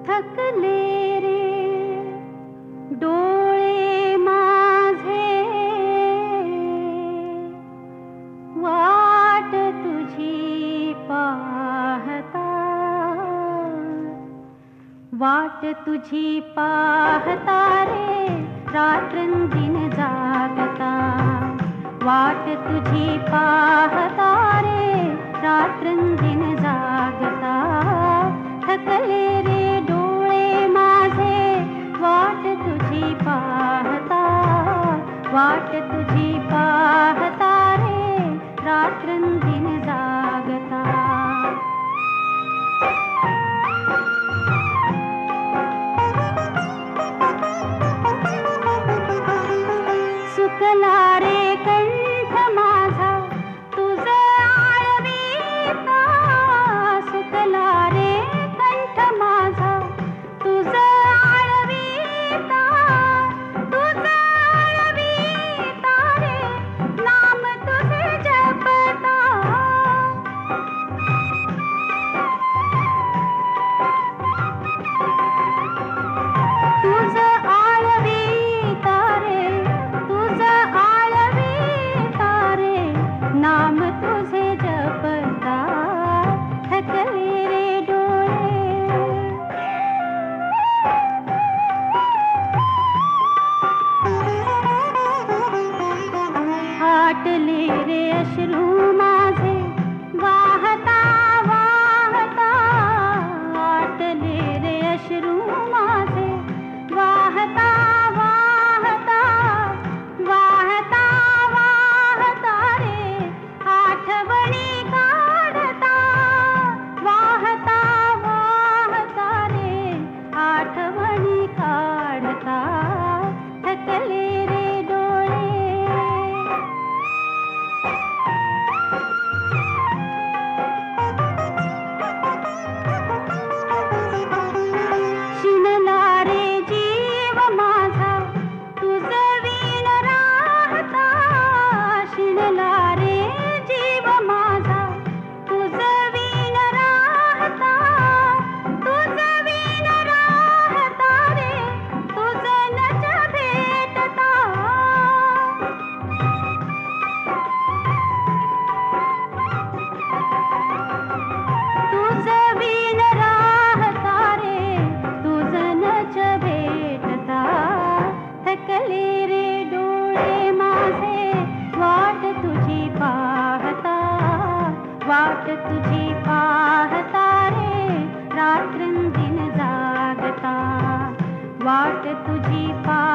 थकले रे डोळे माझे, वाट तुझी पाहता, वाट तुझी पाहता रे रात्रंदिन जागता, वाट तुझी पाहता रे रात्रंदिन जागता. थकले रे डोळे माझे, वाट तुझी पाहता, वाट तुझी पाहता रे रात्रंदिन जागता. सुकला रे कंठ माझा तुझ आळवीता, सुकला रे कंठ माझा तुझ आळवीता, तुझ आळवीता रे नाम तुझे जपता. तुझ आळवीता रे, तुझ आळवीता रे नाम तुझे जपता. थकले रे डोळे, आटले रे अश्रू माझे वाहता वाहता, आटले रे अश्रू माझे वाहता वाहता, वाहता वाहता रे आठवणी काढता, वाहता वाहता रे आठवणी काढता. थकले रे डोळे, शिणला रे जीव माझा तुझ विण राहता, शिणला रे जीव माझा तुझ विण राहता, तुझ विण राहता रे तुझ नच भेटता. तुझ विण राहता रे तुझ नच भेटता. थकले रे डोळे माझे, वाट तुझी पाहता, वाट तुझी पाहता रे रात्रंदिन जागता, वाट तुझी पाहता